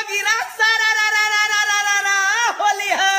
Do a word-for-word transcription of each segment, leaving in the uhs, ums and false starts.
जोगीरा सारा रा रा रा रा रा रा रा होली है।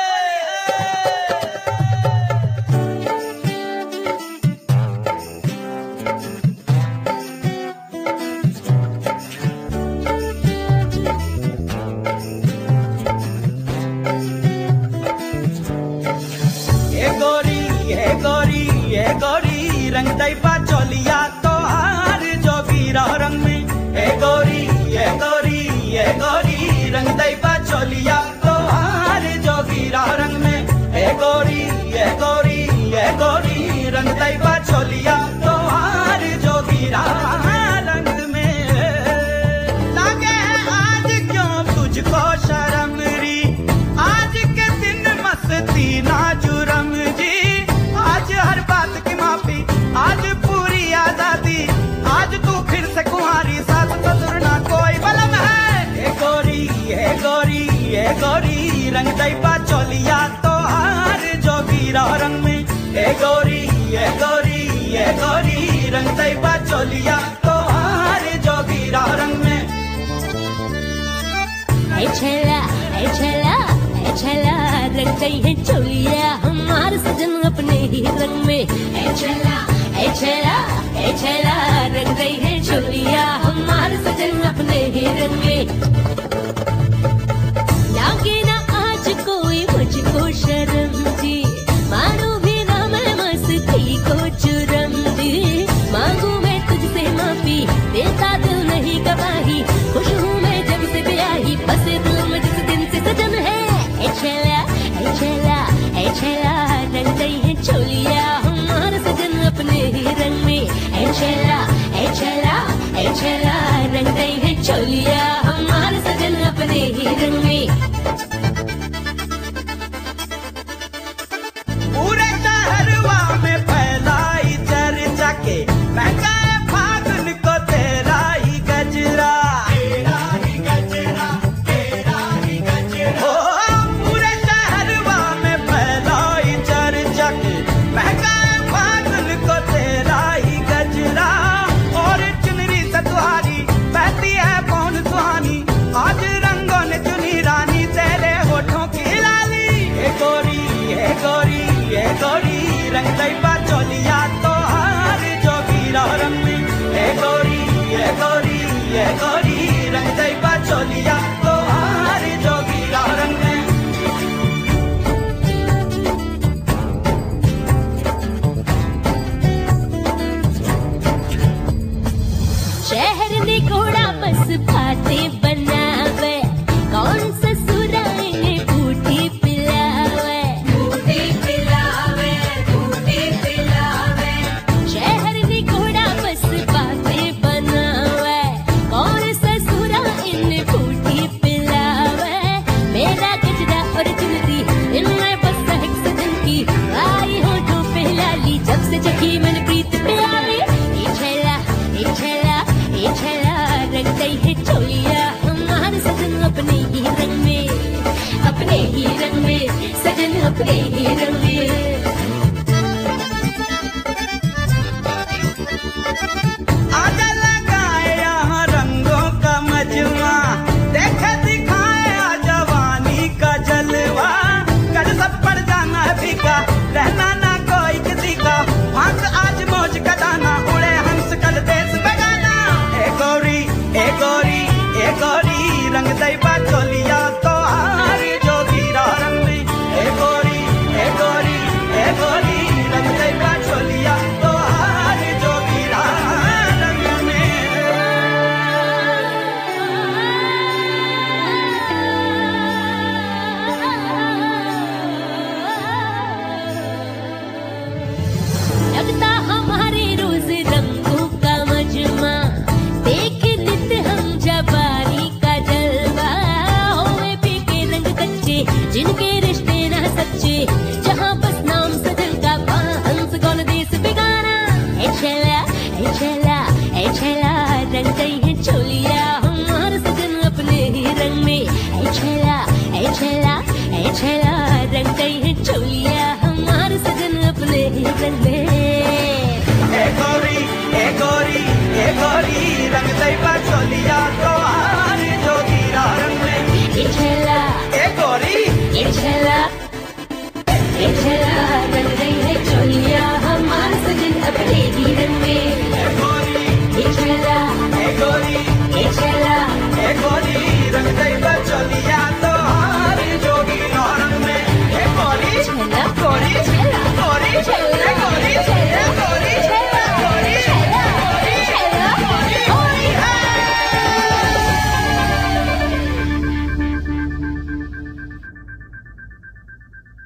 ये गोरी ये गोरी ये गोरी रंग दैबा चोलिया तोहार जोगीरा रंग में। ए गोरी ये गोरी ये गोरी रंग दैबा चोलिया तोहार जोगीरा रंग में। ए गोरी ये गोरी ये गोरी रंग दैबा चोलिया तोहार जोगीरा रंग में। लागे है आज क्यों तुझको शर्म री, आज के दिन मस्ती ना जुर्म जी। आज हर बात की माफी, आज पूरी आजादी, आज तू फिर से कुंवारी, साथ ससुर ना कोई बलम है। ये गोरी ये गोरी ये गोरी रंग दैबा चोलिया तोहार जोगीरा रंग में। ए गोरी ये गोरी ये गोरी रंग दैबा चोलिया तोहार जोगीरा रंग में। ऐ छला ऐ छला ऐ छला रंग गई है चोलिया हमारे सजन अपने ही रंग में। ऐ छला ऐ छला ऐ छला रंग गई है चोलिया हमारे सजन अपने ही रंग में। लागे ना आज कोई मुझको शर्म जी, मानो भी ना मैं मस्ती को चुरम दी। मांगू मैं तुझसे माफी, देता दिल नहीं गवाही, खुश हूँ मैं जब से ब्याही, बसे दिल में जिस दिन से सजन है। ऐ छला ऐ छला ऐ छला रंग गई है चोलिया हमारे सजन अपने ही रंग में। ऐ छला ऐ छला ऐ छला रंग गई है चोलिया हमारे सजन अपने ही रंग में। पूरे शहरवा में फैलाई चर्चा के महंगा है फागुन को तेरा ही गजरा, तेरा ही गजरा, तेरा ही गजरा। ओ पूरे शहरवा में फैलाई चर्चा के महंगा है फागुन को तेरा ही गजरा। और चुनरी से तुम्हारी बहती है कौन सुहानी, आज रंगों ने चुनी रानी तेरे होठों की लाली। ये गोरी ये गोरी ये गोरी रंग दैबा चोलिया तोहार जोगीरा रंग में। ये गोरी ये गोरी ये गोरी रंग दैबा चोलिया तोहार जोगीरा रंग में। शहर ने घोड़ा बस फाते बनावे, कौन ससुराल ने बूटी पिलावे, बूटी पिलावे, बूटी पिलावे। शहर ने घोड़ा बस फाते बनावे, कौन ससुराल ने बूटी पिलावे। मेरा गजरा और चुनरी इनमें बस है सजन की, आई हो तो पहला ली जब से चखी मन प्रीत प्यारी। ये छला ये छला ये छला रंग गई है चोलिया हमारे सजन अपने ही रंग में, अपने ही रंग में सजन अपने ही रंग में। आजा लगाए यहाँ रंगों का मजमा, देखे दिखाए जवानी का जलवा। कर सब पर जाना है फीका, रहना ना कोई किसी का, आंख आज मौज का दाना, उड़े हंस कल देश बगाना। ए गोरी ए गोरी ए गोरी रंग दैबा चोलिया तोहार जोगीरा रंग में। ए गोरी ए गोरी ए गोरी रंग दैबा चोलिया तोहार जोगीरा रंग में। लगता हमारे रोज रंगों का मजमा, देख नित हम जवानी का जलवा। होए फीके रंग कच्चे जिनके रिश्ते ना सच्चे, जहाँ बस नाम सजन का हंस कौन देश बिगाना। ऐ छला ऐ छला ऐ छला रंग गई है चोलिया हमारे सजन अपने ही रंग में। ऐ छला ऐ छला ऐ छला रंग गई है चोलिया हमारे सजन अपने ही रंग में। ए गोरी ए गोरी ए गोरी रंग दैबा